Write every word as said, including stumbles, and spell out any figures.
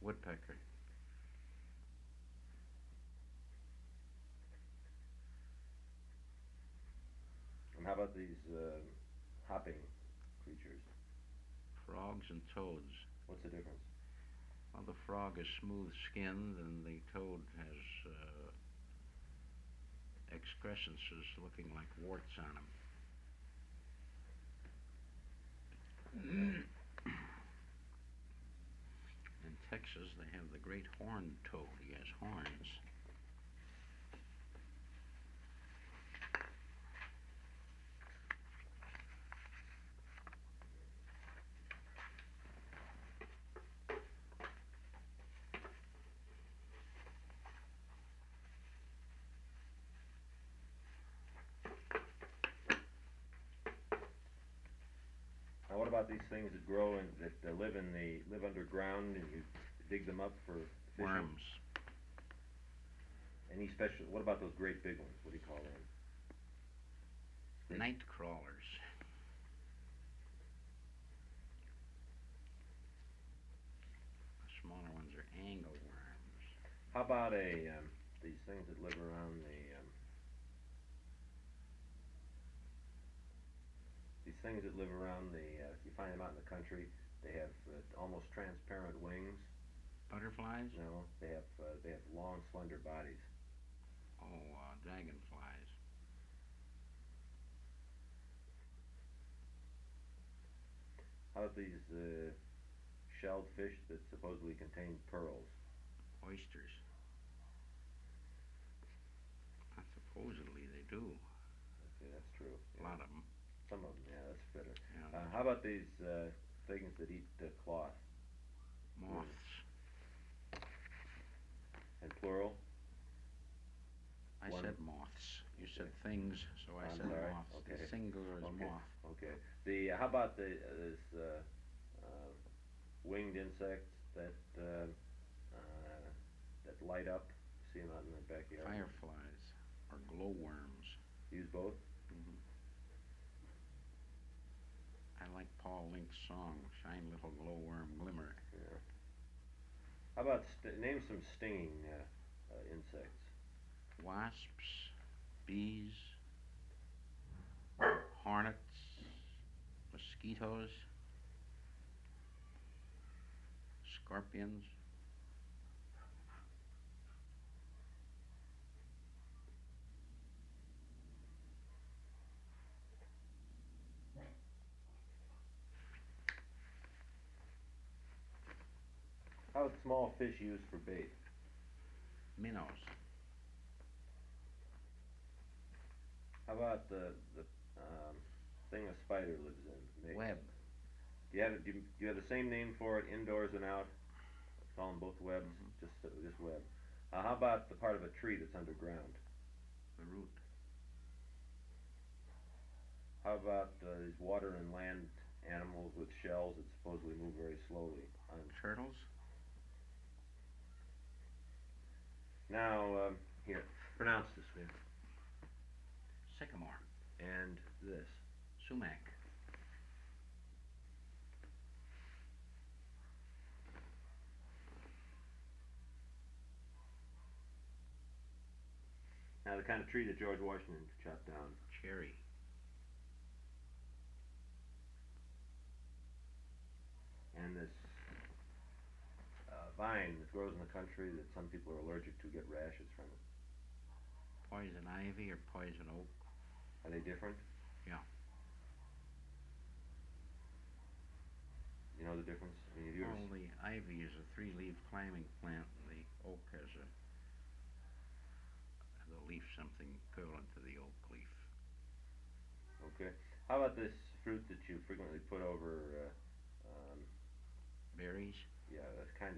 Woodpecker. And how about these uh, hopping creatures? Frogs and toads. What's the difference? Well, the frog is smooth-skinned, and the toad has uh, excrescences looking like warts on him. In Texas, they have the great horned toad. He has horns. Now, what about these things that grow and that uh, live in the live underground, and you dig them up for fishing? Worms. Any special? What about those great big ones? What do you call them? Night crawlers. The smaller ones are angleworms. How about a um, these things that live around the um, these things that live around the uh, you find them out in the country. They have uh, almost transparent wings. Butterflies? No, they have uh, they have long, slender bodies. Oh, uh, dragonflies. How about these uh, shelled fish that supposedly contain pearls? Oysters. Uh, supposedly they do. Okay, that's true. A Yeah. lot of them. Some of them, yeah, that's better. Yeah. Uh, how about these uh, things that eat uh, cloth? Moths. And plural? I One. said moths. You Okay. said things, so I I'm said sorry. moths. Okay. The singular is Okay. moth. Okay. The uh, how about the uh, this uh, uh, winged insects that uh, uh, that light up? See them out in the backyard. Fireflies or glowworms. Use both. hmm I like Paul Link's song, "Shine Little Glowworm Glimmer." Yeah. How about st- name some stinging uh, uh, insects? Wasps, bees, hornets, mosquitoes, scorpions. How about small fish used for bait? Minnows. How about the the um, thing a spider lives in? Make, Web. do you have do you, do you have the same name for it indoors and out? Call them both webs. hmm Just uh, just web. Uh, how about the part of a tree that's underground? The root. How about uh, these water and land animals with shells that supposedly move very slowly? On Turtles. now, um, here, pronounce this man. Sycamore. And this. Sumac. Now, the kind of tree that George Washington chopped down. Cherry. And this uh, vine that grows in the country that some people are allergic to, get rashes from it. Poison ivy or poison oak. Are they different? Yeah. You know the difference? I mean, have you ever Well, the ivy is a three-leaf climbing plant, and the oak has a the leaf something equivalent to the oak leaf. Okay. How about this fruit that you frequently put over? Uh, um, Berries. yeah, that's kind